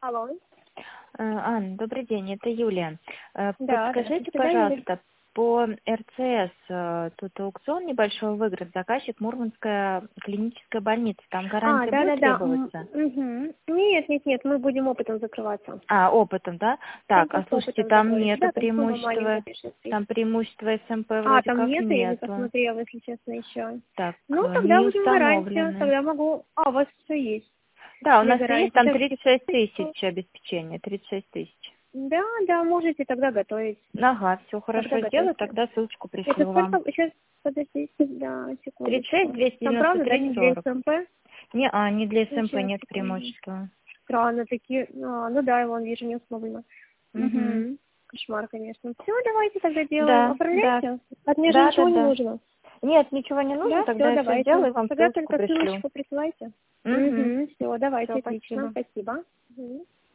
Алло. Анна, добрый день, это Юлия. Да, Подскажите, здравствуйте, да, Юля? пожалуйста, по РЦС, тут аукцион небольшой выиграть, заказчик Мурманская клиническая больница, там гарантия будет Да. требоваться? Нет, мы будем опытом закрываться. Опытом, да? Там Так, просто слушайте, опытом там закроете. нету Да, там сумма маленькая, преимущества, 5-6 тысяч. там преимущества СМП вроде Там как нет, я не нету. посмотрела, если честно, еще. Так, Ну, тогда не будем гарантию. установлены. Тогда могу... у вас все есть Да, у для нас есть гарантии. там Сейчас 36 тысяч обеспечения, 36 тысяч. Да, можете тогда готовить. Ага, все Тогда хорошо сделаю, готовите. тогда ссылочку Это пришлю вам. сколько? Сейчас, подождите, да, 36, секундочку. Там правда, да, 293, не для 40. СМП? Не для СМП Сейчас, нет секунду. преимущества. Странно такие. Ну да, я вон вижу, не установлено. Угу. Кошмар, конечно. Все, давайте тогда делаем. Да. Оформляйте. От меня же ничего не Да. нужно. Нет, ничего не нужно, Да, все, тогда я все давайте. сделаю, вам Тогда ссылочку только пришлю. ссылочку присылайте. Угу. Все, давайте, Все, отлично. спасибо. Спасибо. Мгм.